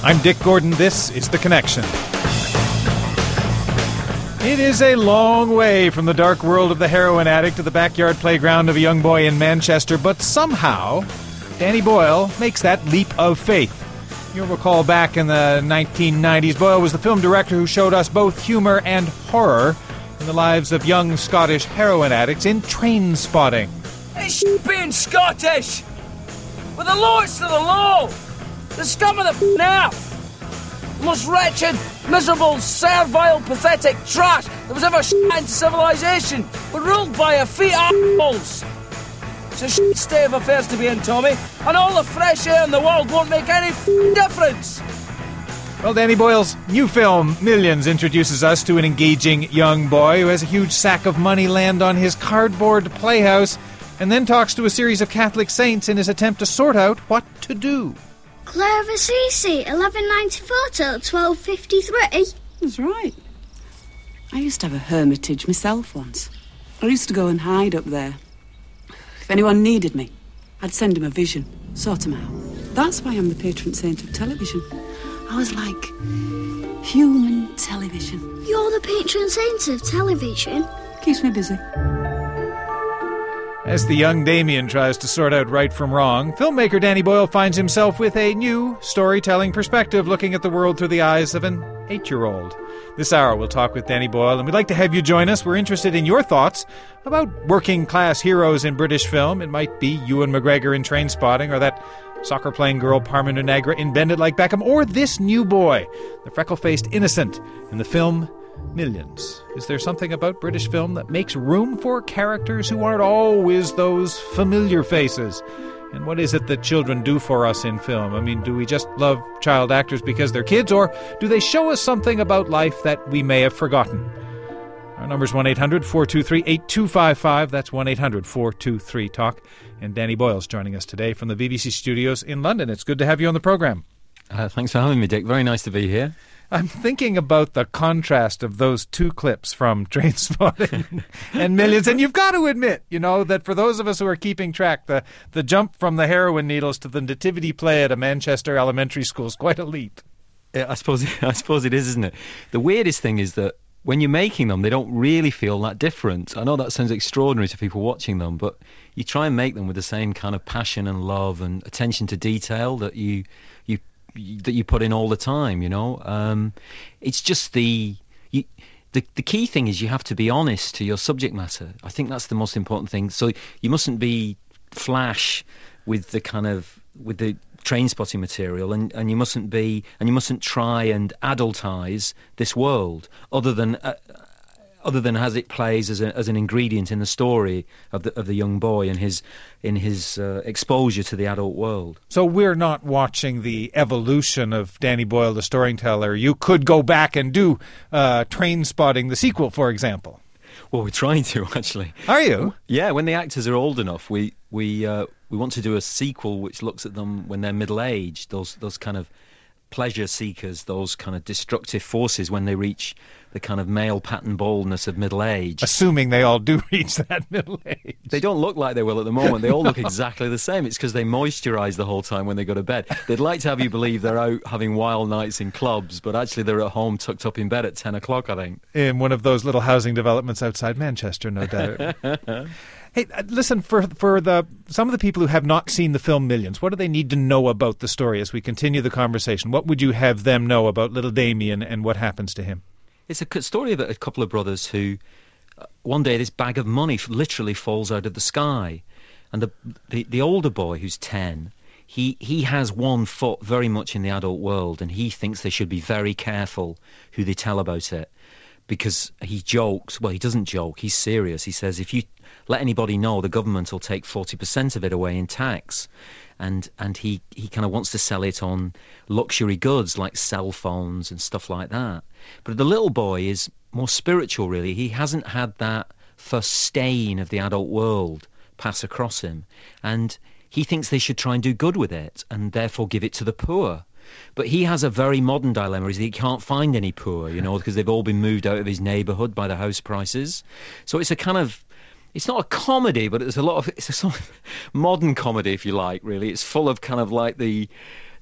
I'm Dick Gordon. This is The Connection. It is a long way from the dark world of the heroin addict to the backyard playground of a young boy in Manchester, but somehow Danny Boyle makes that leap of faith. You'll recall back in the 1990s, Boyle was the film director who showed us both humor and horror in the lives of young Scottish heroin addicts in Trainspotting. It's being Scottish! With the lowest of the low! The scum of the earth! The most wretched, miserable, servile, pathetic trash that was ever into civilization! We're ruled by a feet assholes! It's a shit state of affairs to be in, Tommy, and all the fresh air in the world won't make any difference! Well, Danny Boyle's new film, Millions, introduces us to an engaging young boy who has a huge sack of money land on his cardboard playhouse and then talks to a series of Catholic saints in his attempt to sort out what to do. Clare of Assisi, 1194 till 1253. That's right. I used to have a hermitage myself once. I used to go and hide up there. If anyone needed me, I'd send him a vision, sort him out. That's why I'm the patron saint of television. I was like human television. You're the patron saint of television? Keeps me busy. As the young Damien tries to sort out right from wrong, filmmaker Danny Boyle finds himself with a new storytelling perspective, looking at the world through the eyes of an 8-year-old. This hour we'll talk with Danny Boyle, and we'd like to have you join us. We're interested in your thoughts about working-class heroes in British film. It might be Ewan McGregor in Trainspotting, or that soccer-playing girl Parminder Nagra in Bend It Like Beckham, or this new boy, the freckle-faced innocent in the film Millions. Is there something about British film that makes room for characters who aren't always those familiar faces? And what is it that children do for us in film? I mean, do we just love child actors because they're kids, or do they show us something about life that we may have forgotten? Our number's 1-800-423-8255. That's 1-800-423-TALK. And Danny Boyle's joining us today from the BBC studios in London. It's good to have you on the programme. Thanks for having me, Dick. Very nice to be here. I'm thinking about the contrast of those two clips from Trainspotting and Millions. And you've got to admit, you know, that for those of us who are keeping track, the jump from the heroin needles to the nativity play at a Manchester elementary school is quite a leap. Yeah, I suppose it is, isn't it? The weirdest thing is that when you're making them, they don't really feel that different. I know that sounds extraordinary to people watching them, but you try and make them with the same kind of passion and love and attention to detail that you put in all the time, you know. It's just the key thing is you have to be honest to your subject matter. I think that's the most important thing. So you mustn't be flash with the Trainspotting material, and you mustn't try and adultize this world other than as it plays as an ingredient in the story of the young boy and his exposure to the adult world. So we're not watching the evolution of Danny Boyle, the storyteller. You could go back and do Trainspotting, the sequel, for example. Well, we're trying to, actually. Are you? Yeah, when the actors are old enough, we want to do a sequel which looks at them when they're middle-aged, those kind of pleasure seekers, those kind of destructive forces when they reach the kind of male pattern baldness of middle age. Assuming they all do reach that middle age. They don't look like they will at the moment. They all look exactly the same. It's because they moisturise the whole time when they go to bed. They'd like to have you believe they're out having wild nights in clubs, but actually they're at home tucked up in bed at 10 o'clock, I think. In one of those little housing developments outside Manchester, no doubt. Hey, listen, for some of the people who have not seen the film Millions, what do they need to know about the story as we continue the conversation? What would you have them know about little Damien and what happens to him? It's a story about a couple of brothers who, one day this bag of money literally falls out of the sky. And the older boy, who's 10, he has one foot very much in the adult world, and he thinks they should be very careful who they tell about it. Because he jokes, well, he doesn't joke, he's serious. He says, if you let anybody know, the government will take 40% of it away in tax. And he kind of wants to sell it on luxury goods like cell phones and stuff like that. But the little boy is more spiritual, really. He hasn't had that first stain of the adult world pass across him. And he thinks they should try and do good with it and therefore give it to the poor. But he has a very modern dilemma, is that he can't find any poor, you know, because they've all been moved out of his neighbourhood by the house prices. So it's a kind of, it's not a comedy, but it's a sort of modern comedy, if you like, really. It's full of kind of like the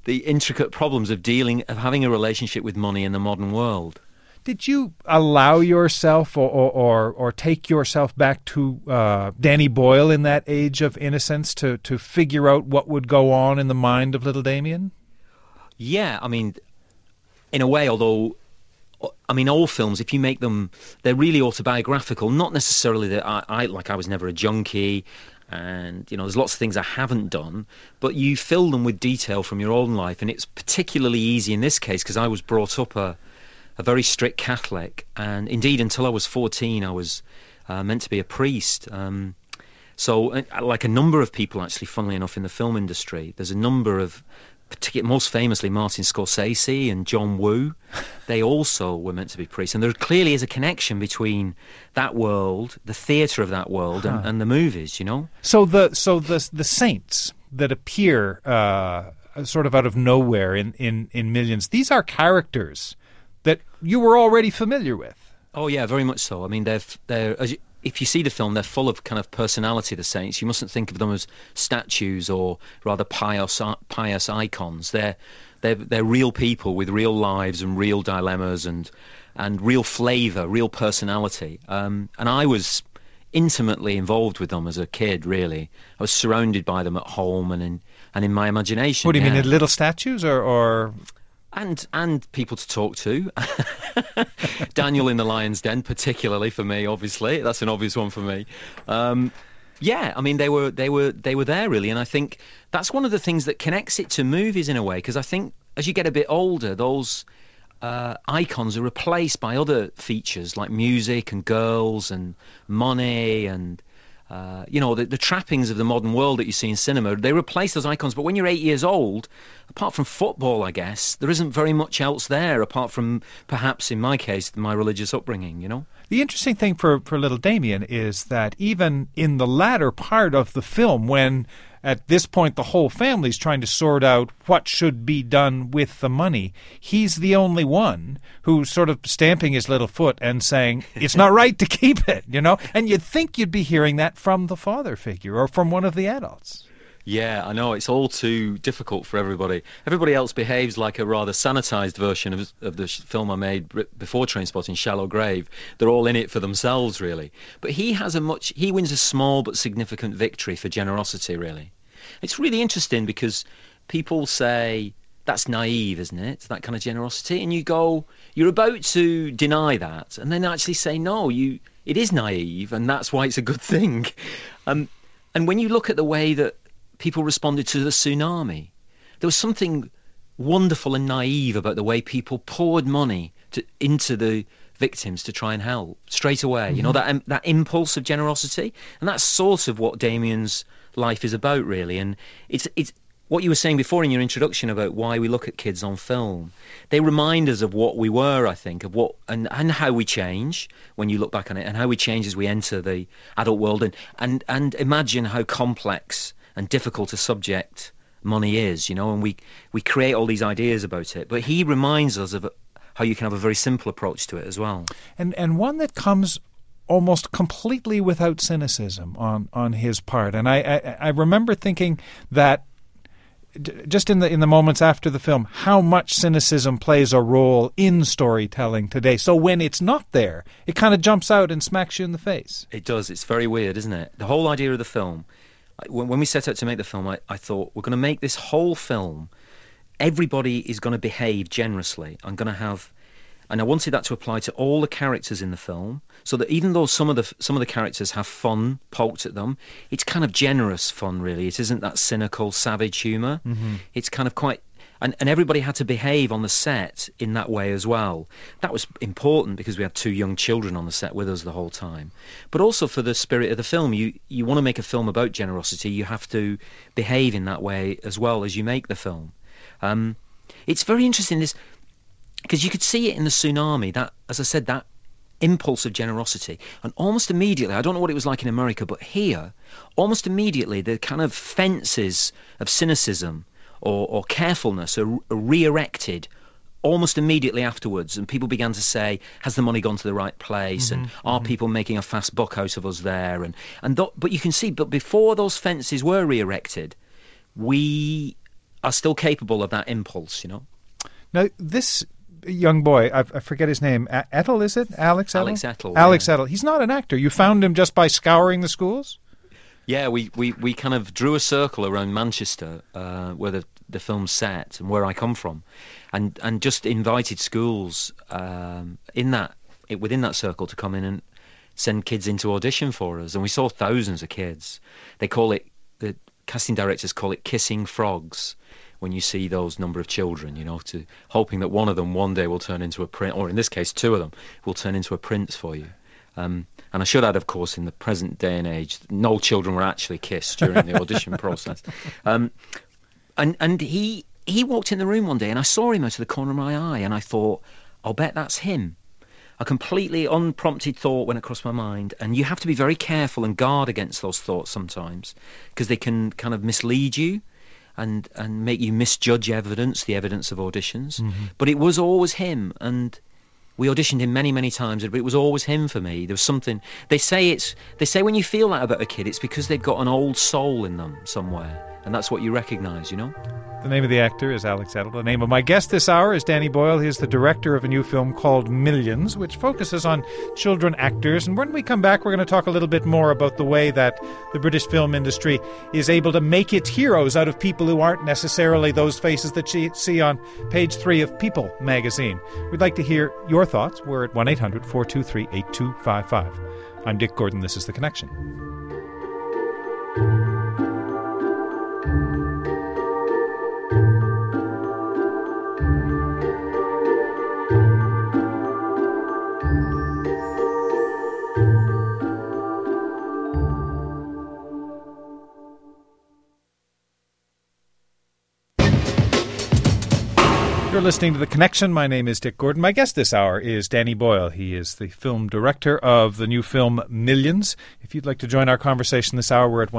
the intricate problems of having a relationship with money in the modern world. Did you allow yourself or take yourself back to Danny Boyle in that age of innocence to figure out what would go on in the mind of little Damien? Yeah, I mean, in a way, although, I mean, all films, if you make them, they're really autobiographical. Not necessarily that I was never a junkie, and, you know, there's lots of things I haven't done, but you fill them with detail from your own life, and it's particularly easy in this case because I was brought up a very strict Catholic, and indeed until I was 14 I was meant to be a priest. So like a number of people actually, funnily enough, in the film industry, there's a number of, most famously Martin Scorsese and John Woo, they also were meant to be priests, and there clearly is a connection between that world, the theatre of that world, and the movies, you know. So the saints that appear sort of out of nowhere in Millions, these are characters that you were already familiar with. Oh yeah, very much so. I mean, if you see the film, they're full of kind of personality, the saints. You mustn't think of them as statues or rather pious icons. They're real people with real lives and real dilemmas and real flavour, real personality. And I was intimately involved with them as a kid, really. I was surrounded by them at home and in my imagination. What do you mean, little statues or... And people to talk to. Daniel in the Lion's Den, particularly for me, obviously. That's an obvious one for me. Yeah, I mean, they were there, really. And I think that's one of the things that connects it to movies in a way, because I think as you get a bit older, those icons are replaced by other features like music and girls and money and... you know, the trappings of the modern world that you see in cinema, they replace those icons. But when you're 8 years old, apart from football, I guess, there isn't very much else there, apart from, perhaps in my case, my religious upbringing, you know? The interesting thing for little Damien is that even in the latter part of the film, when at this point the whole family's trying to sort out what should be done with the money, he's the only one who's sort of stamping his little foot and saying, it's not right to keep it, you know? And you'd think you'd be hearing that from the father figure or from one of the adults. Yeah, I know. It's all too difficult for everybody. Everybody else behaves like a rather sanitised version of the film I made before Trainspotting, Shallow Grave. They're all in it for themselves, really. But he wins a small but significant victory for generosity, really. It's really interesting because people say, that's naive, isn't it? That kind of generosity. And you go, you're about to deny that, and then actually say, no, it is naive, and that's why it's a good thing. And when you look at the way that people responded to the tsunami, there was something wonderful and naive about the way people poured money into the victims to try and help straight away. Mm-hmm. You know, that impulse of generosity, and that's sort of what Damien's life is about, really. And it's what you were saying before in your introduction about why we look at kids on film. They remind us of what we were, I think, of what and how we change when you look back on it, and how we change as we enter the adult world, and imagine how complex and difficult a subject money is, you know, and we create all these ideas about it. But he reminds us of how you can have a very simple approach to it as well. And one that comes almost completely without cynicism on his part. And I remember thinking that just in the moments after the film, how much cynicism plays a role in storytelling today. So when it's not there, it kind of jumps out and smacks you in the face. It does. It's very weird, isn't it? The whole idea of the film, when we set out to make the film, I thought, we're going to make this whole film, everybody is going to behave generously. And I wanted that to apply to all the characters in the film, so that even though some of the characters have fun poked at them, it's kind of generous fun, really. It isn't that cynical, savage humour. Mm-hmm. It's kind of quite... And everybody had to behave on the set in that way as well. That was important because we had 2 young children on the set with us the whole time. But also for the spirit of the film, you want to make a film about generosity, you have to behave in that way as well as you make the film. It's very interesting, this... Because you could see it in the tsunami, that, as I said, that impulse of generosity. And almost immediately, I don't know what it was like in America, but here, almost immediately, the kind of fences of cynicism or carefulness are re-erected almost immediately afterwards. And people began to say, has the money gone to the right place? Mm-hmm. And are people making a fast buck out of us there? But you can see, but before those fences were re-erected, are still capable of that impulse, you know. Now, this young boy, I forget his name, Ettel, is it? Alex Ettel? Alex Ettel. Alex Ettel. He's not an actor. You found him just by scouring the schools? Yeah, we kind of drew a circle around Manchester, where the film's set and where I come from, and just invited schools within that circle to come in and send kids into audition for us. And we saw thousands of kids. The casting directors call it kissing frogs, when you see those number of children, you know, hoping that one of them one day will turn into a prince, or in this case, two of them will turn into a prince for you. And I should add, of course, in the present day and age, no children were actually kissed during the audition process. And he walked in the room one day, and I saw him out of the corner of my eye, and I thought, I'll bet that's him. A completely unprompted thought went across my mind, and you have to be very careful and guard against those thoughts sometimes, because they can kind of mislead you and make you misjudge the evidence of auditions. Mm-hmm. But it was always him, and we auditioned him many, many times, but it was always him for me. There was something. They say when you feel that about a kid, it's because they've got an old soul in them somewhere, and that's what you recognise, you know? The name of the actor is Alex Ettel. The name of my guest this hour is Danny Boyle. He is the director of a new film called Millions, which focuses on children actors. And when we come back, we're going to talk a little bit more about the way that the British film industry is able to make its heroes out of people who aren't necessarily those faces that you see on page 3 of People magazine. We'd like to hear your thoughts. We're at 1-800-423-8255. I'm Dick Gordon. This is The Connection. You're listening to The Connection. My name is Dick Gordon. My guest this hour is Danny Boyle. He is the film director of the new film Millions. If you'd like to join our conversation this hour, we're at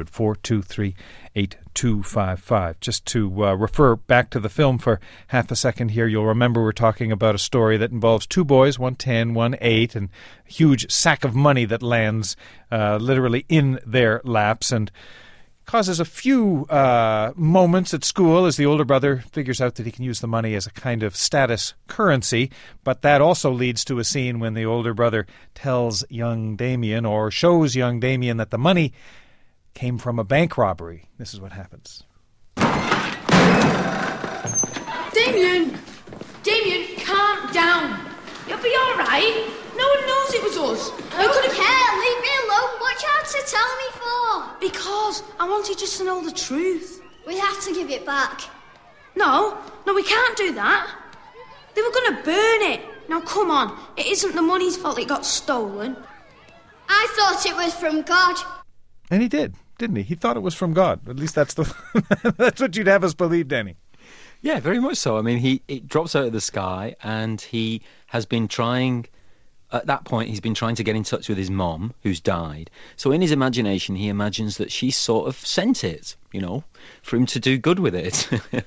1-800-423-8255. Just to refer back to the film for half a second here, you'll remember we're talking about a story that involves two boys, one 10, one 8, and a huge sack of money that lands literally in their laps, and causes a few moments at school as the older brother figures out that he can use the money as a kind of status currency. But that also leads to a scene when the older brother tells young Damien, or shows young Damien, that the money came from a bank robbery. This is what happens. Damien! Damien, calm down. You'll be all right. No one knows it was us. I don't care. Leave me alone. What you had to tell me for? Because I wanted just to know the truth. We have to give it back. No, we can't do that. They were going to burn it. Now, come on. It isn't the money's fault it got stolen. I thought it was from God. And he did, didn't he? He thought it was from God. At least that's that's what you'd have us believe, Danny. Yeah, very much so. I mean, it drops out of the sky, and he has been trying. At that point, he's been trying to get in touch with his mom, who's died. So in his imagination, he imagines that she sort of sent it, you know, for him to do good with it.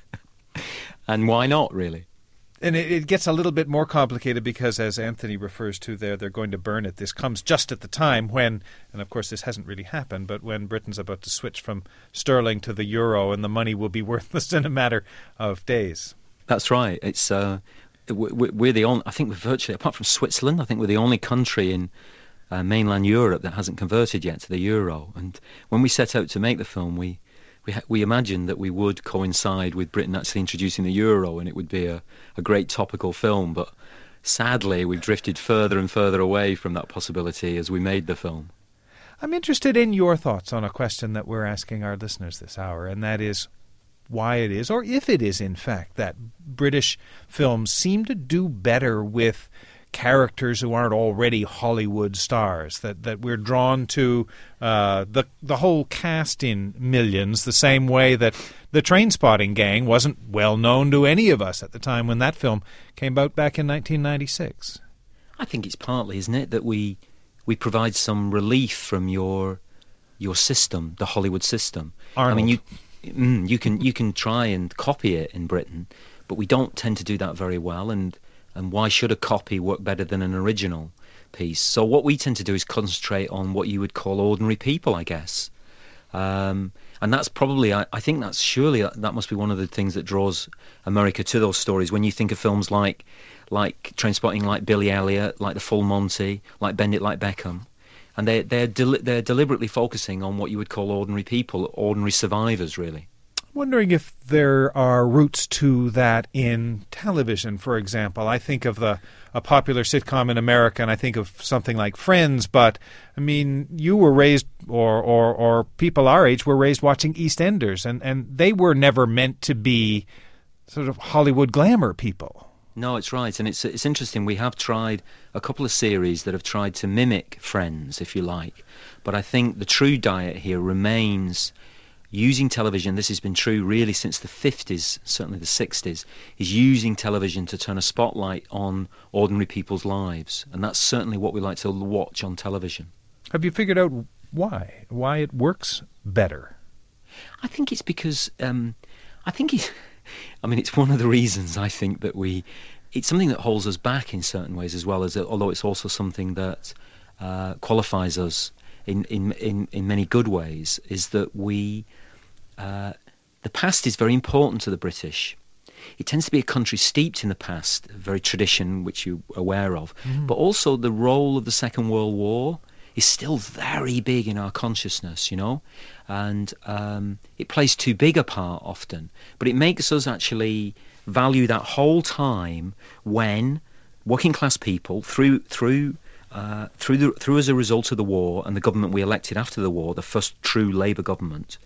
And why not, really? And it gets a little bit more complicated because, as Anthony refers to there, they're going to burn it. This comes just at the time when, and of course this hasn't really happened, but when Britain's about to switch from sterling to the euro, and the money will be worthless in a matter of days. That's right. It's we're the only, I think we're virtually, apart from Switzerland, I think we're the only country in mainland Europe that hasn't converted yet to the euro. And when we set out to make the film, we imagined that we would coincide with Britain actually introducing the euro, and it would be a great topical film. But sadly, we've drifted further and further away from that possibility as we made the film. I'm interested in your thoughts on a question that we're asking our listeners this hour, and that is why it is, or if it is in fact, that British films seem to do better with characters who aren't already Hollywood stars, that we're drawn to the whole cast in Millions the same way that the Trainspotting gang wasn't well known to any of us at the time when that film came out back in 1996. I think it's partly, isn't it, that we provide some relief from your system, the Hollywood system. Arnold. I mean, you can try and copy it in Britain, but we don't tend to do that very well, and why should a copy work better than an original piece? So what we tend to do is concentrate on what you would call ordinary people, I guess. And that's probably, I think that's surely, that must be one of the things that draws America to those stories. When you think of films like Trainspotting, like Billy Elliot, like The Full Monty, like Bend It Like Beckham, and they're deliberately focusing on what you would call ordinary people, ordinary survivors, really. Wondering if there are roots to that in television, for example. I think of a popular sitcom in America, and I think of something like Friends, but, I mean, you were raised, or people our age were raised watching EastEnders, and they were never meant to be sort of Hollywood glamour people. No, it's right, and it's interesting. We have tried a couple of series that have tried to mimic Friends, if you like, but I think the true diet here remains using television. This has been true really since the 50s, certainly the 60s, is using television to turn a spotlight on ordinary people's lives. And that's certainly what we like to watch on television. Have you figured out why it works better? I think it's because, it's one of the reasons I think that it's something that holds us back in certain ways as well, although it's also something that qualifies us in many good ways, is that the past is very important to the British. It tends to be a country steeped in the past, a very tradition which you're aware of, but also the role of the Second World War is still very big in our consciousness, and it plays too big a part often, but it makes us actually value that whole time when working class people through as a result of the war and the government we elected after the war, the first true Labour government,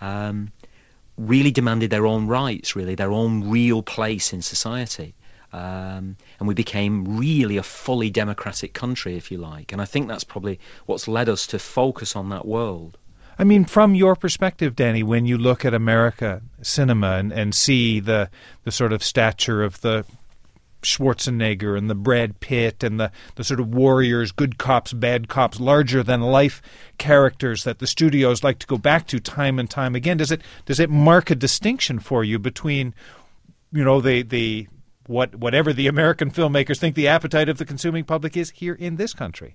really demanded their own rights, really, their own real place in society. And we became really a fully democratic country, if you like. And I think that's probably what's led us to focus on that world. I mean, from your perspective, Danny, when you look at America cinema and see the sort of stature of the Schwarzenegger and the Brad Pitt and the sort of warriors, good cops, bad cops, larger than life characters that the studios like to go back to time and time again, does it mark a distinction for you between, the whatever the American filmmakers think the appetite of the consuming public is here in this country?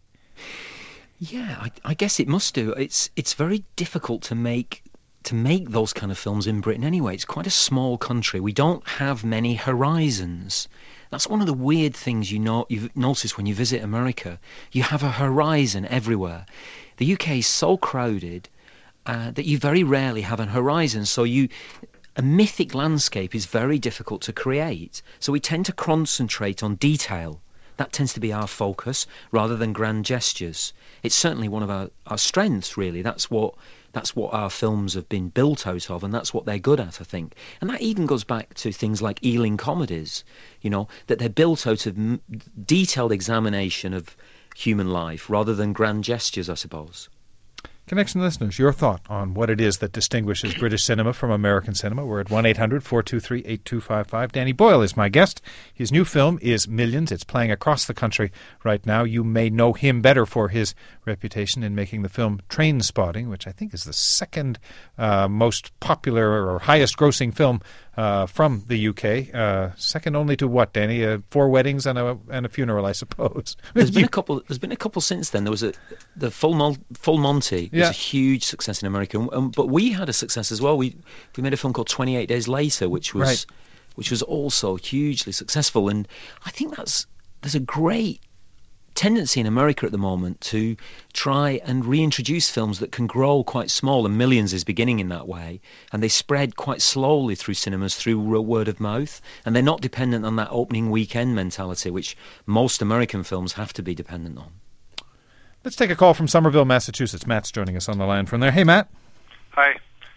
Yeah, I guess it must do. It's very difficult to make those kind of films in Britain anyway. It's quite a small country. We don't have many horizons. That's one of the weird things you've noticed when you visit America. You have a horizon everywhere. The UK is so crowded that you very rarely have a horizon. So a mythic landscape is very difficult to create. So we tend to concentrate on detail. That tends to be our focus rather than grand gestures. It's certainly one of our strengths, really. That's what our films have been built out of, and that's what they're good at, I think. And that even goes back to things like Ealing comedies, that they're built out of detailed examination of human life rather than grand gestures, I suppose. Connection listeners, your thought on what it is that distinguishes British cinema from American cinema. We're at 1-800-423-8255. Danny Boyle is my guest. His new film is Millions. It's playing across the country right now. You may know him better for his reputation in making the film Trainspotting, which I think is the second most popular or highest grossing film from the UK. Second only to what, Danny? 4 weddings and a funeral, I suppose. There's been a couple since then. There was the Full Monty. It was a huge success in America, but we had a success as well. We made a film called 28 Days Later, which was also hugely successful. And I think there's a great tendency in America at the moment to try and reintroduce films that can grow quite small, and Millions is beginning in that way, and they spread quite slowly through cinemas through word of mouth, and they're not dependent on that opening weekend mentality which most American films have to be dependent on. Let's take a call from Somerville, Massachusetts. Matt's joining us on the line from there. Hey, Matt. Hi.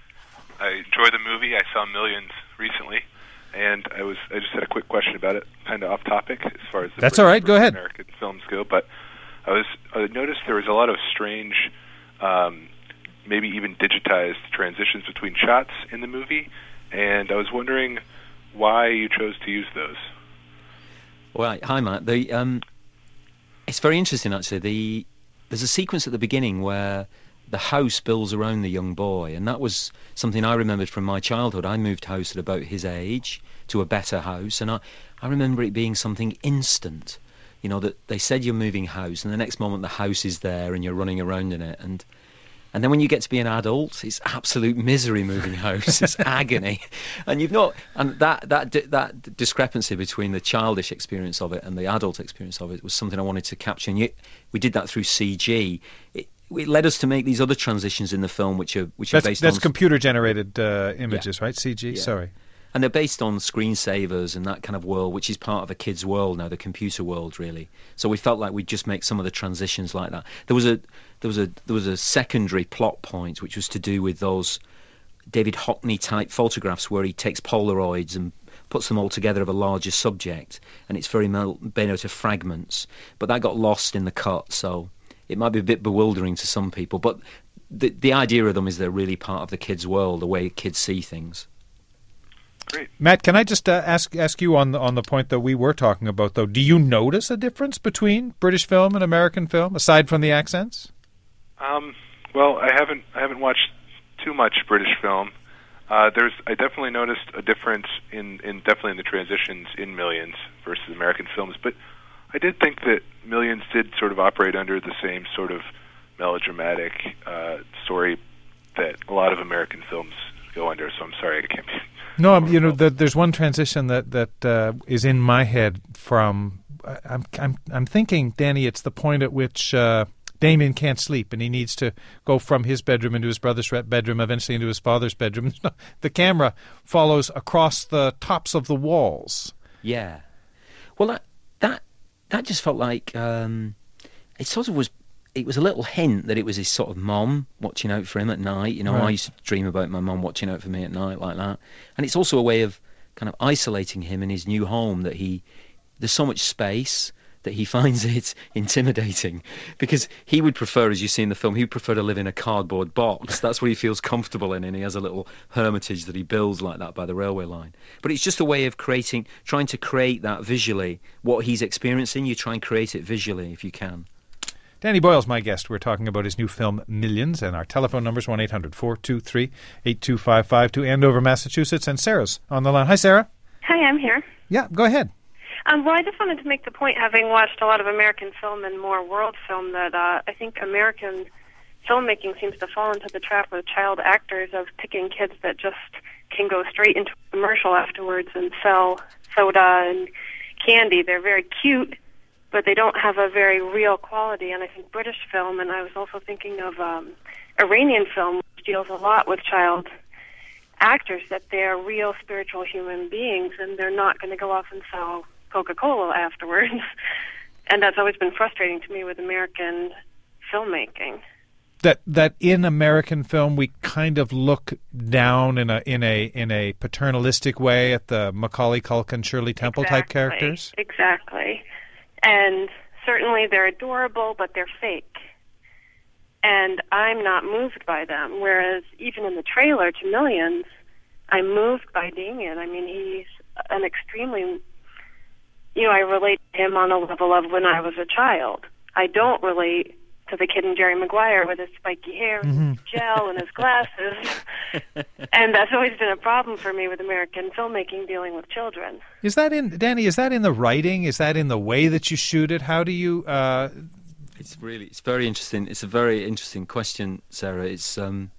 I enjoyed the movie. I saw Millions recently, and I just had a quick question about it, kind of off topic as far as the That's all right. Go ahead. American films go. But I noticed there was a lot of strange, maybe even digitized transitions between shots in the movie, and I was wondering why you chose to use those. Well, hi, Matt. It's very interesting, actually. There's a sequence at the beginning where the house builds around the young boy, and that was something I remembered from my childhood. I moved house at about his age to a better house, and I remember it being something instant, that they said you're moving house, and the next moment the house is there and you're running around in it, and And then when you get to be an adult, it's absolute misery moving house. It's agony, and that discrepancy between the childish experience of it and the adult experience of it was something I wanted to capture. And we did that through CG. It led us to make these other transitions in the film, which are based on... That's computer-generated images, right? CG, sorry. And they're based on screensavers and that kind of world, which is part of a kid's world now, the computer world, really. So we felt like we'd just make some of the transitions like that. There was a secondary plot point, which was to do with those David Hockney-type photographs where he takes Polaroids and puts them all together of a larger subject, and it's very made out of fragments. But that got lost in the cut, so it might be a bit bewildering to some people. But the idea of them is they're really part of the kids' world, the way kids see things. Great. Matt, can I just ask you on the point that we were talking about, though? Do you notice a difference between British film and American film, aside from the accents? Well, I haven't watched too much British film. I definitely noticed a difference in the transitions in Millions versus American films, but I did think that Millions did sort of operate under the same sort of melodramatic story that a lot of American films go under. So I'm sorry I can't be. No, there's one transition that is in my head from. I'm thinking, Danny, it's the point at which Damien can't sleep and he needs to go from his bedroom into his brother's bedroom, eventually into his father's bedroom. The camera follows across the tops of the walls. Yeah, well, that just felt like it sort of was. It was a little hint that it was his sort of mom watching out for him at night. Right. I used to dream about my mom watching out for me at night like that. And it's also a way of kind of isolating him in his new home, that there's so much space that he finds it intimidating, because he would prefer, as you see in the film, he would prefer to live in a cardboard box. That's what he feels comfortable in, and he has a little hermitage that he builds like that by the railway line. But it's just a way of trying to create that visually. What he's experiencing, you try and create it visually if you can. Danny Boyle's my guest. We're talking about his new film, Millions, and our telephone number is 1-800-423-8255 to Andover, Massachusetts. And Sarah's on the line. Hi, Sarah. Hi, I'm here. Yeah, go ahead. Well, I just wanted to make the point, having watched a lot of American film and more world film, that I think American filmmaking seems to fall into the trap of child actors, of picking kids that just can go straight into a commercial afterwards and sell soda and candy. They're very cute, but they don't have a very real quality. And I think British film, and I was also thinking of Iranian film, which deals a lot with child actors, that they're real spiritual human beings, and they're not going to go off and sell Coca-Cola afterwards. And that's always been frustrating to me with American filmmaking. That in American film we kind of look down in a paternalistic way at the Macaulay Culkin, Shirley Temple type characters. Exactly. And certainly they're adorable, but they're fake. And I'm not moved by them. Whereas even in the trailer to Millions, I'm moved by Damien. I mean, he's an extremely... I relate to him on a level of when I was a child. I don't relate to the kid in Jerry Maguire with his spiky hair and his gel and his glasses. And that's always been a problem for me with American filmmaking dealing with children. Danny, is that in the writing? Is that in the way that you shoot it? How do you... It's very interesting. It's a very interesting question, Sarah. It's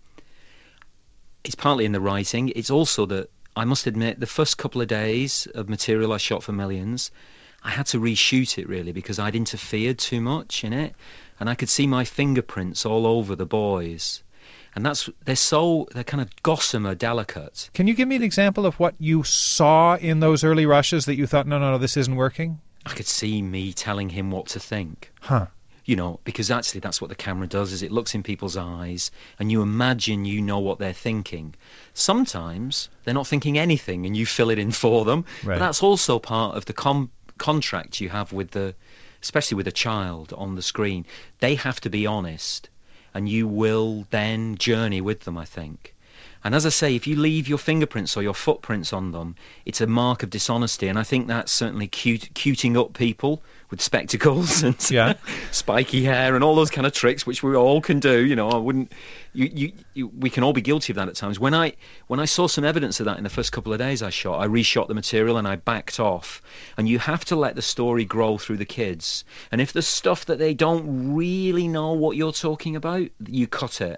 partly in the writing. It's also that, I must admit, the first couple of days of material I shot for Millions, I had to reshoot it, really, because I'd interfered too much in it, and I could see my fingerprints all over the boys. And they're kind of gossamer delicate. Can you give me an example of what you saw in those early rushes that you thought, no, this isn't working? I could see me telling him what to think. Huh. Because actually that's what the camera does, is it looks in people's eyes and you imagine you know what they're thinking. Sometimes they're not thinking anything and you fill it in for them. Right. But that's also part of the contract you have especially with a child on the screen. They have to be honest, and you will then journey with them, I think. And as I say, if you leave your fingerprints or your footprints on them, it's a mark of dishonesty. And I think that's certainly cuting up people with spectacles and spiky hair and all those kind of tricks, which we all can do. I wouldn't. We can all be guilty of that at times. When I saw some evidence of that in the first couple of days I reshot the material and I backed off. And you have to let the story grow through the kids. And if there's stuff that they don't really know what you're talking about, you cut it.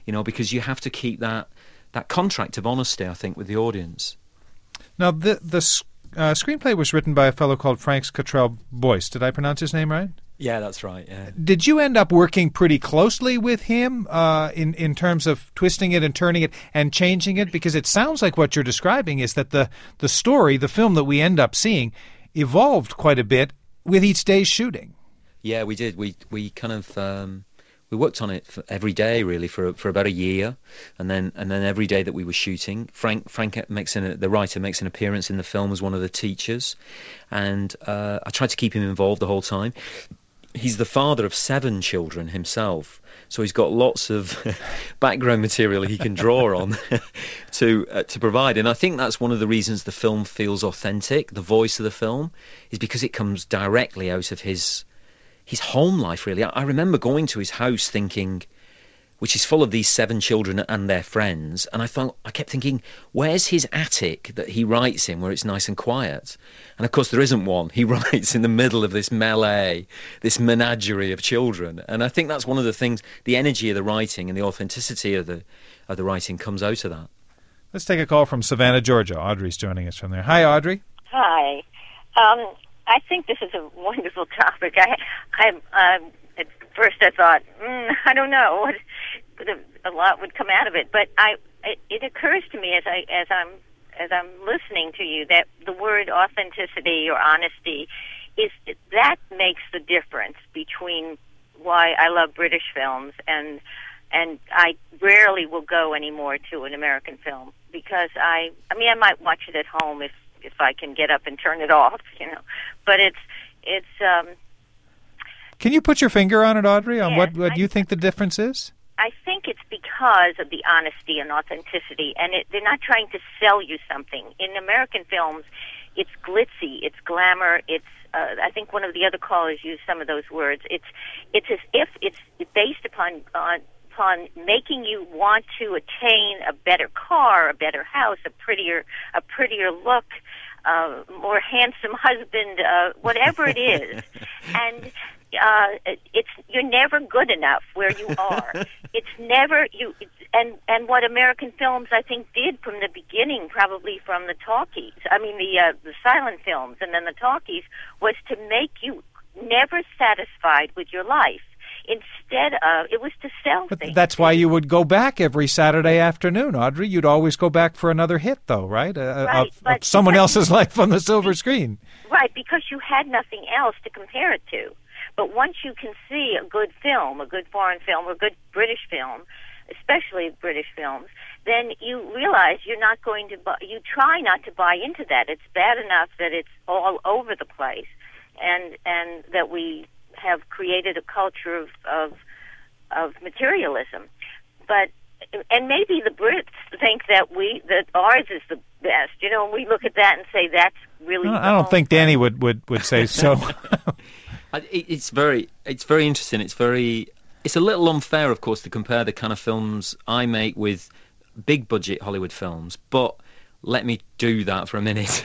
because you have to keep that contract of honesty, I think, with the audience. Now, the screenplay was written by a fellow called Frank Cottrell Boyce. Did I pronounce his name right? Yeah, that's right. Yeah. Did you end up working pretty closely with him in terms of twisting it and turning it and changing it? Because it sounds like what you're describing is that the story, the film that we end up seeing, evolved quite a bit with each day's shooting. Yeah, we did. We kind of we worked on it every day, really, for about a year, and then every day that we were shooting, Frank the writer makes an appearance in the film as one of the teachers, and I tried to keep him involved the whole time. He's the father of 7 children himself, so he's got lots of background material he can draw on to provide. And I think that's one of the reasons the film feels authentic. The voice of the film is because it comes directly out of his home life, really. I remember going to his house thinking, which is full of these 7 children and their friends, and I kept thinking, where's his attic that he writes in where it's nice and quiet? And of course there isn't one. He writes in the middle of this melee, this menagerie of children. And I think that's one of the things, the energy of the writing and the authenticity of the writing comes out of that. Let's take a call from Savannah, Georgia. Audrey's joining us from there. Hi, Audrey. Hi. I think this is a wonderful topic. At first I thought, I don't know, a lot would come out of it. But it occurs to me as I'm listening to you that the word authenticity or honesty that makes the difference between why I love British films and I rarely will go anymore to an American film because I might watch it at home if I can get up and turn it off, But it's Can you put your finger on it, Audrey, on what you think the difference is? I think it's because of the honesty and authenticity, and they're not trying to sell you something. In American films, it's glitzy, it's glamour, it's I think one of the other callers used some of those words. It's as if it's based upon making you want to attain a better car, a better house, a prettier look, more handsome husband, whatever it is, and you're never good enough where you are. It's never you. And what American films I think did from the beginning, probably from the talkies. The silent films and then the talkies, was to make you never satisfied with your life. Instead of, it was to sell things. That's why you would go back every Saturday afternoon, Audrey. You'd always go back for another hit, though, right? Right, of someone else's life on the silver screen. Right, because you had nothing else to compare it to. But once you can see a good film, a good foreign film, or a good British film, especially British films, then you realize you're not going to you try not to buy into that. It's bad enough that it's all over the place, and that we have created a culture of materialism. And maybe the Brits think that ours is the best. We look at that and say that's really. I don't think Danny would say so. It's very interesting. It's a little unfair, of course, to compare the kind of films I make with big budget Hollywood films. But let me do that for a minute.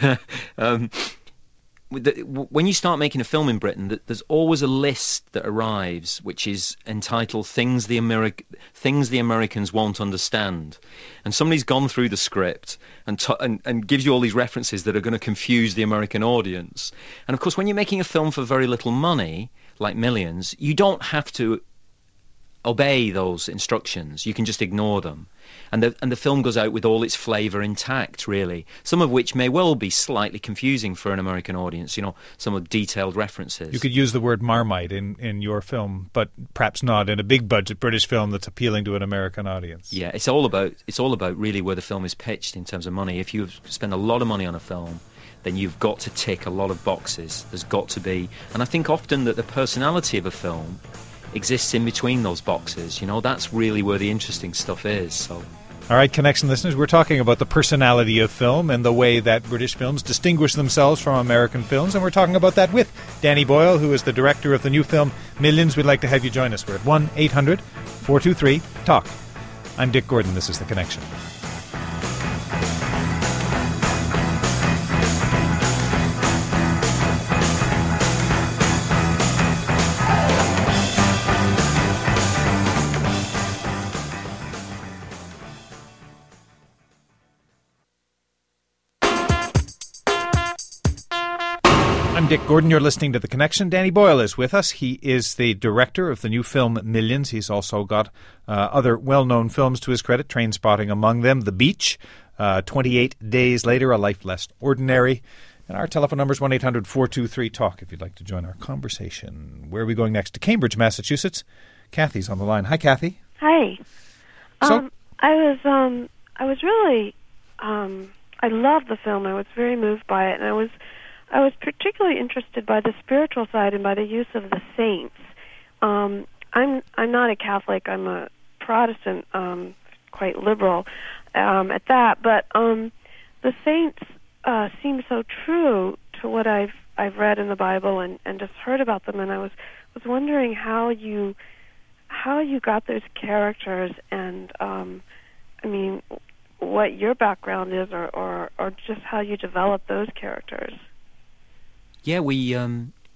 When you start making a film in Britain, there's always a list that arrives which is entitled "Things the Americans Won't Understand," and somebody's gone through the script and gives you all these references that are going to confuse the American audience. And of course, when you're making a film for very little money, like Millions, you don't have to obey those instructions. You can just ignore them. And the film goes out with all its flavour intact, really. Some of which may well be slightly confusing for an American audience, some of detailed references. You could use the word Marmite in your film, but perhaps not in a big-budget British film that's appealing to an American audience. Yeah, it's all about really where the film is pitched in terms of money. If you spend a lot of money on a film, then you've got to tick a lot of boxes. There's got to be... And I think often that the personality of a film exists in between those boxes. That's really where the interesting stuff is. So, all right, Connection listeners, we're talking about the personality of film and the way that British films distinguish themselves from American films, and we're talking about that with Danny Boyle, who is the director of the new film Millions. We'd like to have you join us. We're at 1-800-423-TALK. I'm Dick Gordon. This is The Connection. I'm Dick Gordon. You're listening to The Connection. Danny Boyle is with us. He is the director of the new film Millions. He's also got other well-known films to his credit, Trainspotting among them, The Beach, 28 Days Later, A Life Less Ordinary. And our telephone number is 1-800-423-TALK if you'd like to join our conversation. Where are we going next? To Cambridge, Massachusetts. Kathy's on the line. Hi, Kathy. Hi. So, I was really, I loved the film. I was very moved by it, and I was particularly interested by the spiritual side and by the use of the saints. I'm not a Catholic. I'm a Protestant, quite liberal at that. But the saints seem so true to what I've read in the Bible and just heard about them. And I was wondering how you got those characters, and I mean, what your background is, or just how you develop those characters. Yeah, we. I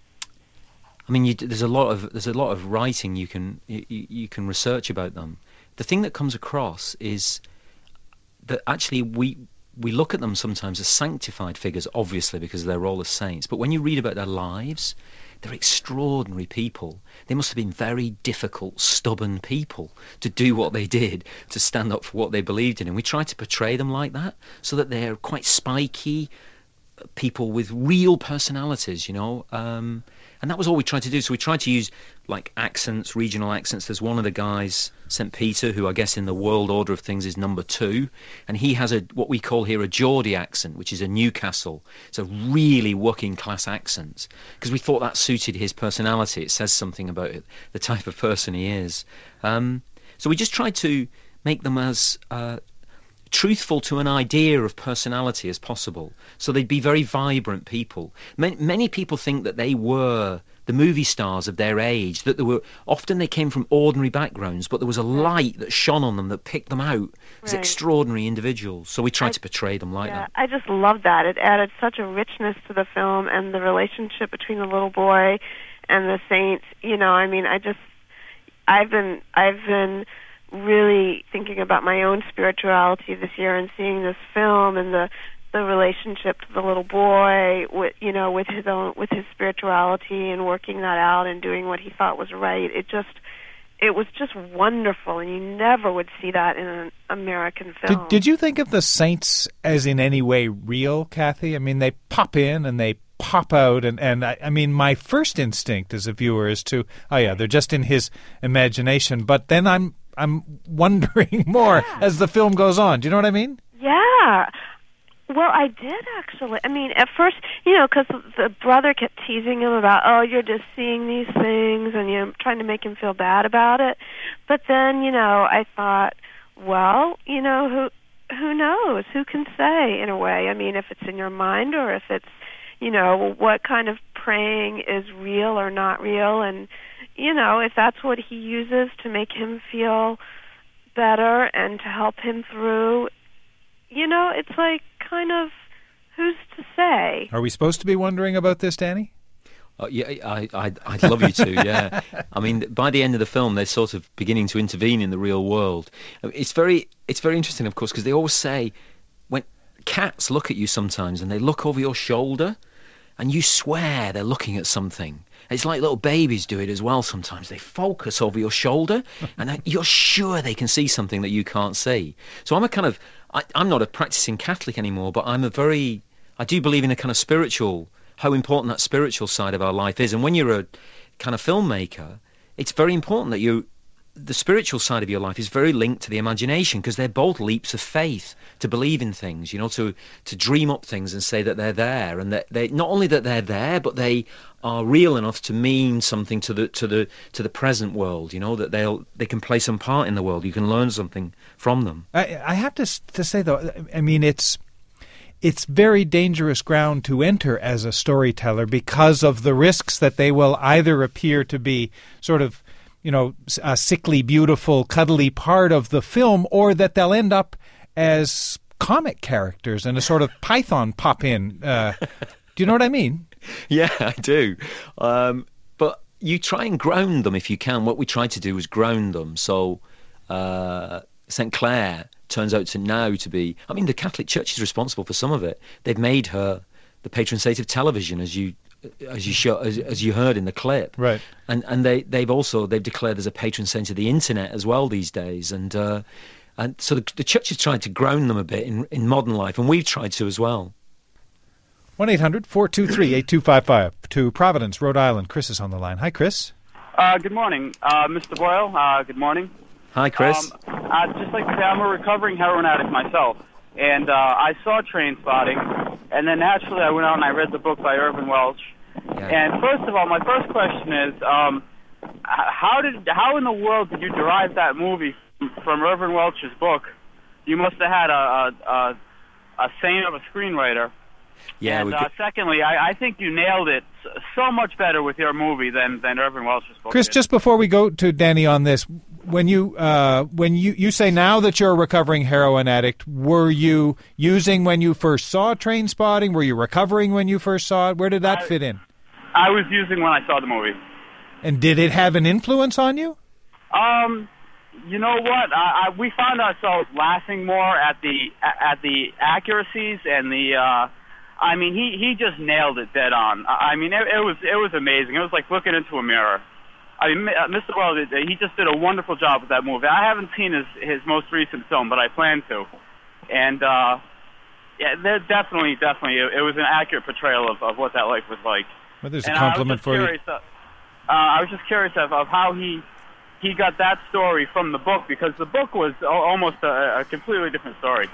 mean, there's a lot of writing you can research about them. The thing that comes across is that actually we look at them sometimes as sanctified figures, obviously because they're all the saints. But when you read about their lives, they're extraordinary people. They must have been very difficult, stubborn people to do what they did, to stand up for what they believed in. And we try to portray them like that, so that they're quite spiky people with real personalities, you know. And that was all we tried to do. So we tried to use like accents, regional accents. There's one of the guys, St. Peter, who I guess in the world order of things is number 2, and he has what we call here a Geordie accent, which is a Newcastle. It's a really working class accent, because we thought that suited his personality. It says something about it, the type of person he is. So we just tried to make them as truthful to an idea of personality as possible, so they'd be very vibrant people. Many people think that they were the movie stars of their age, that often they came from ordinary backgrounds, but there was a light that shone on them that picked them out as extraordinary individuals. So we tried to portray them like that. I just love that. It added such a richness to the film, and the relationship between the little boy and the saints. You know, I mean, I've been really thinking about my own spirituality this year, and seeing this film and the relationship to the little boy with his spirituality, and working that out and doing what he thought was right. It was just wonderful, and you never would see that in an American film. Did you think of the saints as in any way real, Kathy? I mean, they pop in and they pop out, and I mean, my first instinct as a viewer is to, oh yeah, they're just in his imagination. But then I'm wondering more as the film goes on. Do you know what I mean? Yeah. Well, I did actually. I mean, at first, because the brother kept teasing him about, oh, you're just seeing these things, and trying to make him feel bad about it. But then, I thought, well, who knows? Who can say, in a way? I mean, if it's in your mind, or if it's, what kind of praying is real or not real, and if that's what he uses to make him feel better and to help him through, it's like, kind of, who's to say? Are we supposed to be wondering about this, Danny? Yeah, I'd love you to, yeah. I mean, by the end of the film, they're sort of beginning to intervene in the real world. It's very interesting, of course, because they always say, when cats look at you sometimes and they look over your shoulder, and you swear they're looking at something. It's like little babies do it as well sometimes. They focus over your shoulder, and you're sure they can see something that you can't see. So I'm not a practicing Catholic anymore, but I do believe in a kind of spiritual, how important that spiritual side of our life is. And when you're a kind of filmmaker, it's very important that the spiritual side of your life is very linked to the imagination, because they're both leaps of faith to believe in things, to dream up things and say that they're there, and that they not only that they're there, but they are real enough to mean something to the present world. That they can play some part in the world. You can learn something from them. I have to say though, I mean, it's very dangerous ground to enter as a storyteller, because of the risks that they will either appear to be sort of, a sickly, beautiful, cuddly part of the film, or that they'll end up as comic characters and a sort of Python pop in. Do you know what I mean? Yeah, I do. But you try and ground them if you can. What we tried to do was ground them. So St. Clair turns out to be... I mean, the Catholic Church is responsible for some of it. They've made her the patron saint of television, as you as you heard in the clip. Right. And they've declared as a patron saint of the internet as well these days. And so the church has tried to ground them a bit in modern life, and we've tried to as well. 1-800-423-8255 to Providence, Rhode Island. Chris is on the line. Hi, Chris. Good morning, Mr. Boyle. Good morning. Hi, Chris. I'd just like to say I'm a recovering heroin addict myself, and I saw Trainspotting, and then naturally I went out and I read the book by Irvin Welsh. Yeah. And first of all, my first question is, how in the world did you derive that movie from Irvin Welsh's book? You must have had a saint of a screenwriter. Yeah. And secondly, I think you nailed it so much better with your movie than Irvin Welsh's book. Chris, just before we go to Danny on this, when you say now that you're a recovering heroin addict, were you using when you first saw Trainspotting? Were you recovering when you first saw it? Where did that fit in? I was using when I saw the movie. And did it have an influence on you? You know what? We found ourselves laughing more at the accuracies and the. I mean, he just nailed it dead on. I mean, it was amazing. It was like looking into a mirror. I mean, Mr. Well, he just did a wonderful job with that movie. I haven't seen his most recent film, but I plan to. And yeah, definitely, it was an accurate portrayal of what that life was like. Well, there's a compliment for you. I was just curious of how he got that story from the book, because the book was almost a completely different story.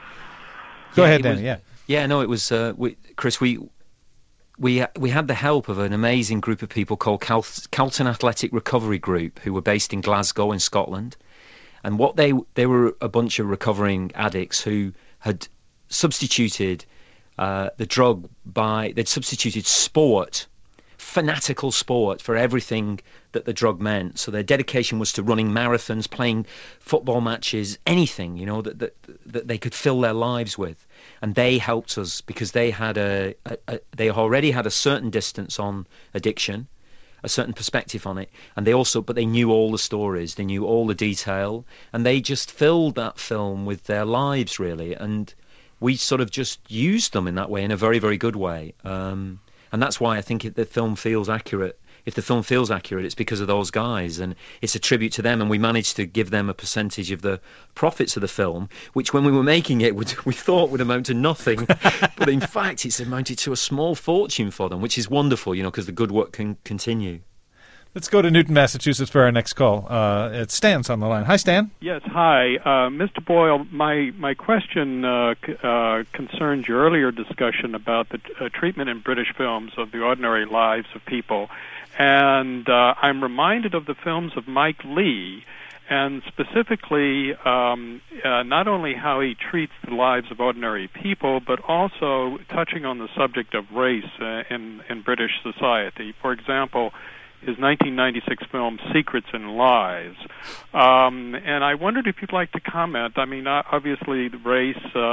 Go ahead, Danny. Yeah. Yeah, no, it was Chris. We had the help of an amazing group of people called Calton Athletic Recovery Group, who were based in Glasgow in Scotland, and what they were a bunch of recovering addicts who had substituted the drug they'd substituted sport, fanatical sport, for everything that the drug meant. So their dedication was to running marathons, playing football matches, anything, you know, that they could fill their lives with. And they helped us because they had they already had a certain distance on addiction, a certain perspective on it, and but they knew all the stories, they knew all the detail, and they just filled that film with their lives, really. And we sort of just used them in that way, in a very, very good way. And that's why I think the film feels accurate. If the film feels accurate, it's because of those guys, and it's a tribute to them, and we managed to give them a percentage of the profits of the film, which when we were making it, we thought would amount to nothing, but in fact it's amounted to a small fortune for them, which is wonderful, you know, because the good work can continue. Let's go to Newton, Massachusetts for our next call. It's Stan's on the line. Hi, Stan. Yes, hi. Mr. Boyle, my question concerns your earlier discussion about the treatment in British films of the ordinary lives of people. And I'm reminded of the films of Mike Leigh, and specifically not only how he treats the lives of ordinary people, but also touching on the subject of race in British society. For example, his 1996 film Secrets and Lies. And I wondered if you'd like to comment. I mean, obviously the race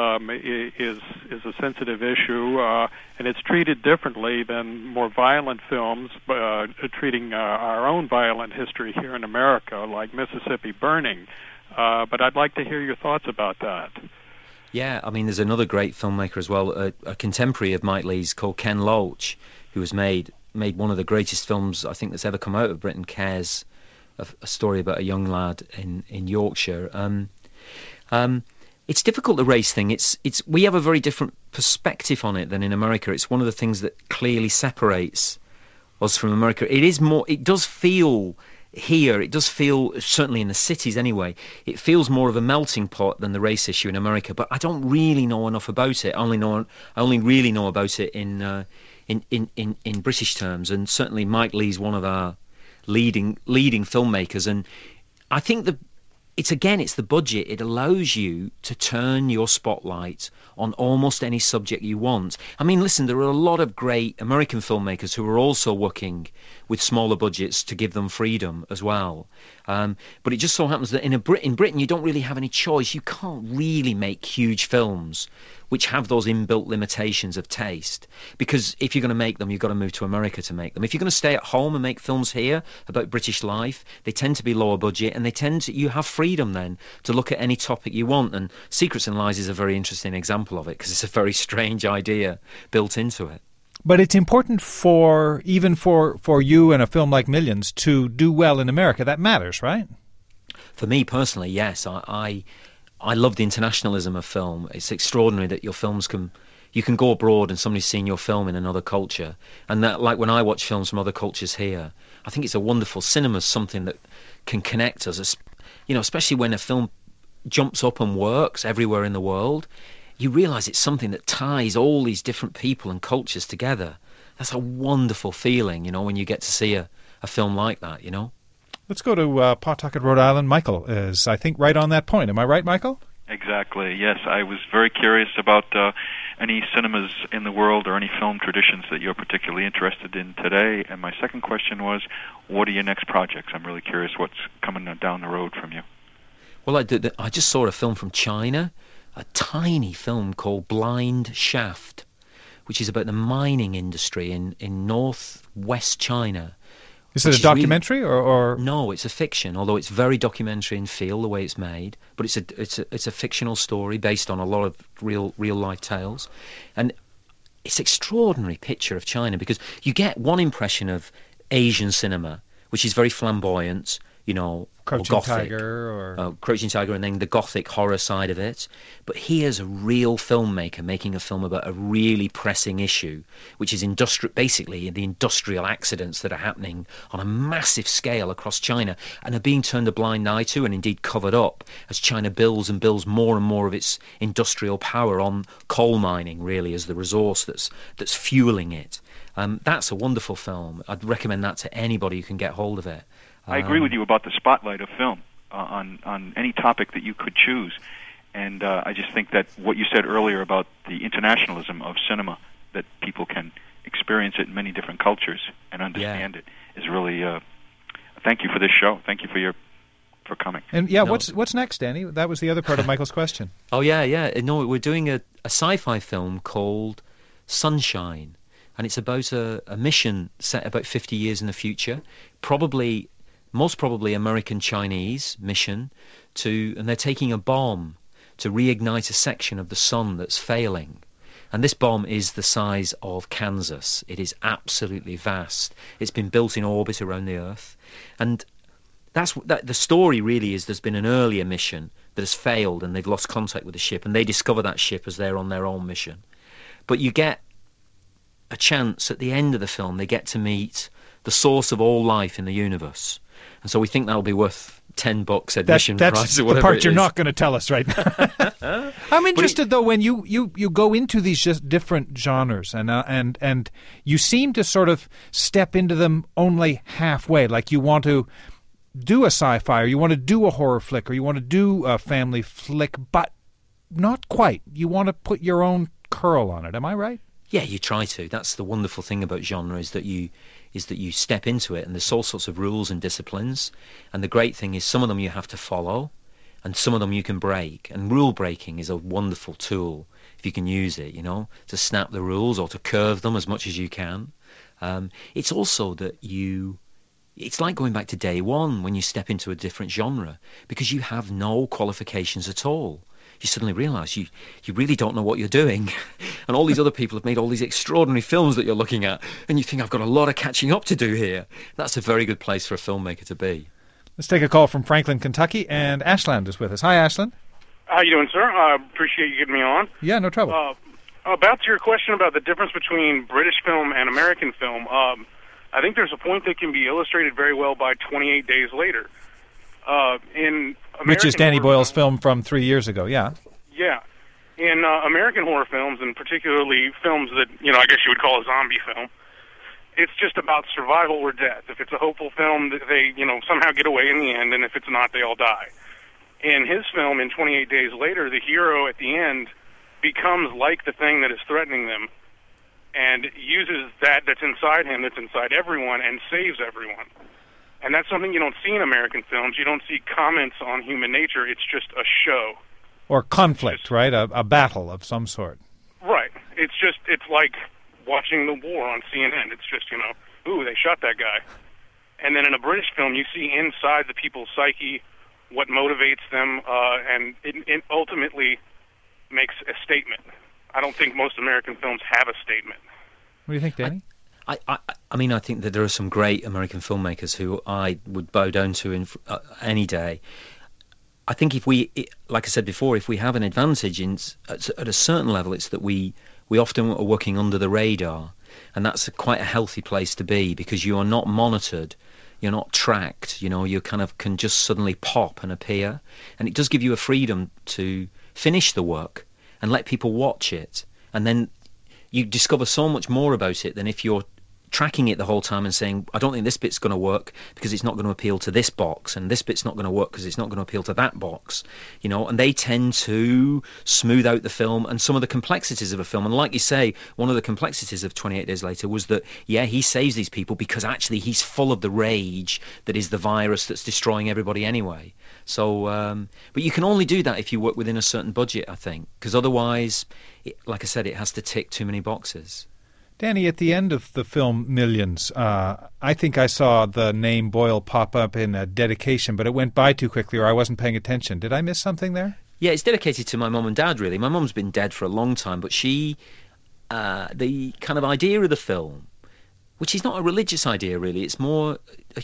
is a sensitive issue, and it's treated differently than more violent films treating our own violent history here in America, like Mississippi Burning. But I'd like to hear your thoughts about that. Yeah, I mean, there's another great filmmaker as well, a contemporary of Mike Leigh's called Ken Loach, who has made one of the greatest films I think that's ever come out of Britain, Cares, a story about a young lad in Yorkshire. It's difficult, the race thing. We have a very different perspective on it than in America. It's one of the things that clearly separates us from America. It does feel here, certainly in the cities anyway, it feels more of a melting pot than the race issue in America. But I don't really know enough about it. I only really know about it in British terms, and certainly Mike Leigh's one of our leading filmmakers, and I think it's the budget. It allows you to turn your spotlight on almost any subject you want. I mean, listen, there are a lot of great American filmmakers who are also working with smaller budgets to give them freedom as well. But it just so happens that in Britain you don't really have any choice. You can't really make huge films which have those inbuilt limitations of taste, because if you're going to make them, you've got to move to America to make them. If you're going to stay at home and make films here about British life, they tend to be lower budget, and you have freedom then to look at any topic you want. And Secrets and Lies is a very interesting example of it, because it's a very strange idea built into it. But it's important for you and a film like Millions to do well in America. That matters, right? For me personally, yes. I love the internationalism of film. It's extraordinary that your films you can go abroad and somebody's seen your film in another culture. And that, like when I watch films from other cultures here, I think it's a wonderful cinema, something that can connect us. Especially when a film jumps up and works everywhere in the world, you realise it's something that ties all these different people and cultures together. That's a wonderful feeling, when you get to see a film like that, Let's go to Pawtucket, Rhode Island. Michael is, I think, right on that point. Am I right, Michael? Exactly, yes. I was very curious about any cinemas in the world or any film traditions that you're particularly interested in today. And my second question was, what are your next projects? I'm really curious what's coming down the road from you. Well, I just saw a film from China, a tiny film called Blind Shaft, which is about the mining industry in northwest China. Is it a documentary or? No, it's a fiction, although it's very documentary in feel, the way it's made. But it's a fictional story based on a lot of real life tales. And it's an extraordinary picture of China, because you get one impression of Asian cinema, which is very flamboyant, Crouching Gothic, Tiger or Crouching Tiger, and then the Gothic horror side of it. But here's a real filmmaker making a film about a really pressing issue, which is basically the industrial accidents that are happening on a massive scale across China and are being turned a blind eye to, and indeed covered up, as China builds more and more of its industrial power on coal mining, really, as the resource that's fueling it. That's a wonderful film. I'd recommend that to anybody who can get hold of it. I agree with you about the spotlight of film on any topic that you could choose. And I just think that what you said earlier about the internationalism of cinema, that people can experience it in many different cultures and understand it, is really... thank you for this show. Thank you for coming. And what's next, Danny? That was the other part of Michael's question. Oh, yeah. No, we're doing a sci-fi film called Sunshine. And it's about a mission set about 50 years in the future, most probably American-Chinese mission, and they're taking a bomb to reignite a section of the sun that's failing. And this bomb is the size of Kansas. It is absolutely vast. It's been built in orbit around the Earth. And the story really is there's been an earlier mission that has failed and they've lost contact with the ship, and they discover that ship as they're on their own mission. But you get a chance at the end of the film, they get to meet the source of all life in the universe. And so we think that'll be worth $10 admission price or whatever. That's the part you're not going to tell us right now. I'm interested, though, when you go into these just different genres and you seem to sort of step into them only halfway, like you want to do a sci-fi or you want to do a horror flick or you want to do a family flick, but not quite. You want to put your own curl on it. Am I right? Yeah, you try to. That's the wonderful thing about genre, is that you step into it, and there's all sorts of rules and disciplines. And the great thing is some of them you have to follow, and some of them you can break. And rule breaking is a wonderful tool if you can use it, to snap the rules or to curve them as much as you can. It's also that it's like going back to day one when you step into a different genre, because you have no qualifications at all. You suddenly realise you really don't know what you're doing. And all these other people have made all these extraordinary films that you're looking at, and you think, I've got a lot of catching up to do here. That's a very good place for a filmmaker to be. Let's take a call from Franklin, Kentucky, and Ashland is with us. Hi, Ashland. How you doing, sir? I appreciate you getting me on. Yeah, no trouble. About your question about the difference between British film and American film, I think there's a point that can be illustrated very well by 28 Days Later. Which is Danny Boyle's film from 3 years ago, yeah. Yeah. In American horror films, and particularly films that, I guess you would call a zombie film, it's just about survival or death. If it's a hopeful film, they, somehow get away in the end, and if it's not, they all die. In his film, in 28 Days Later, the hero at the end becomes like the thing that is threatening them and uses that's inside him, that's inside everyone, and saves everyone. And that's something you don't see in American films. You don't see comments on human nature. It's just a show. Or conflict, right? A battle of some sort. Right. It's like watching the war on CNN. It's just, ooh, they shot that guy. And then in a British film, you see inside the people's psyche what motivates them, and it ultimately makes a statement. I don't think most American films have a statement. What do you think, Danny? I mean, I think that there are some great American filmmakers who I would bow down to any day. I think like I said before, if we have an advantage at a certain level, it's that we often are working under the radar, and that's quite a healthy place to be, because you are not monitored, you're not tracked, you kind of can just suddenly pop and appear, and it does give you a freedom to finish the work and let people watch it, and then you discover so much more about it than if you're tracking it the whole time and saying, I don't think this bit's going to work because it's not going to appeal to this box, and this bit's not going to work because it's not going to appeal to that box, and they tend to smooth out the film and some of the complexities of a film. And like you say, one of the complexities of 28 Days Later was that, he saves these people because actually he's full of the rage that is the virus that's destroying everybody anyway. So, but you can only do that if you work within a certain budget, I think, because otherwise, like I said, it has to tick too many boxes. Danny, at the end of the film Millions, I think I saw the name Boyle pop up in a dedication, but it went by too quickly or I wasn't paying attention. Did I miss something there? Yeah, it's dedicated to my mum and dad, really. My mum's been dead for a long time, but she, the kind of idea of the film, which is not a religious idea, really, it's more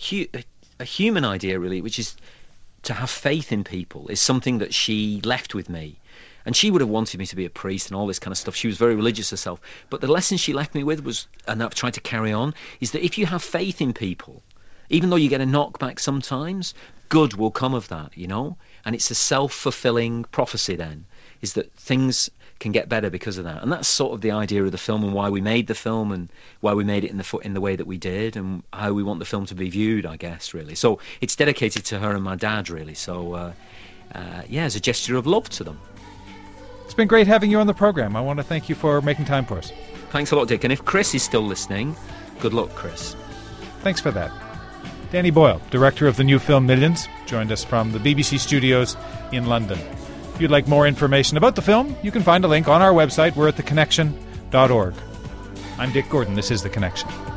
a human idea, really, which is to have faith in people, is something that she left with me. And she would have wanted me to be a priest and all this kind of stuff. She was very religious herself. But the lesson she left me with was, and I've tried to carry on, is that if you have faith in people, even though you get a knockback sometimes, good will come of that, And it's a self-fulfilling prophecy then, is that things can get better because of that. And that's sort of the idea of the film and why we made the film and why we made it in the way that we did and how we want the film to be viewed, I guess, really. So it's dedicated to her and my dad, really. So, as a gesture of love to them. It's been great having you on the program. I want to thank you for making time for us. Thanks a lot, Dick. And if Chris is still listening, good luck, Chris. Thanks for that. Danny Boyle, director of the new film Millions, joined us from the BBC studios in London. If you'd like more information about the film, you can find a link on our website. We're at theconnection.org. I'm Dick Gordon. This is The Connection.